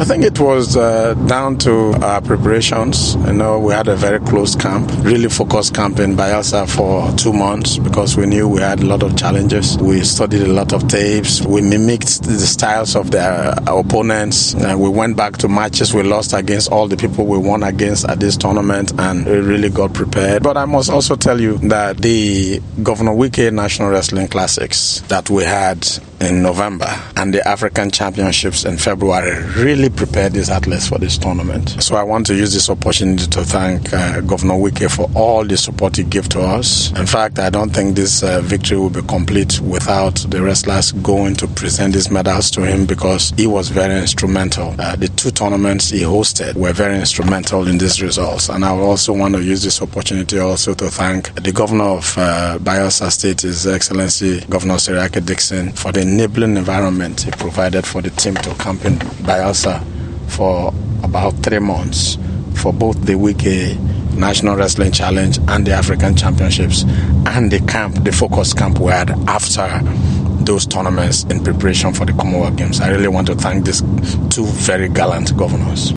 I think it was down to our preparations. We had a very close camp, really focused camp in Bayelsa for 2 months because we knew we had a lot of challenges. We studied a lot of tapes. We mimicked the styles of our opponents. We went back to matches we lost against all the people we won against at this tournament, and we really got prepared. But I must also tell you that the Governor Wike National Wrestling Classics that we had in November and the African Championships in February really prepared these athletes for this tournament. So I want to use this opportunity to thank Governor Wike for all the support he gave to us. In fact, I don't think this victory will be complete without the wrestlers going to present these medals to him, because he was very instrumental. The 2 tournaments he hosted were very instrumental in these results. And I also want to use this opportunity also to thank the Governor of Bayelsa State, His Excellency Governor Seriake Dickson, for the enabling environment he provided for the team to camp in Bayelsa for about 3 months for both the Wike National Wrestling Challenge and the African Championships, and the focus camp we had after those tournaments in preparation for the Commonwealth Games. I really want to thank these 2 very gallant governors.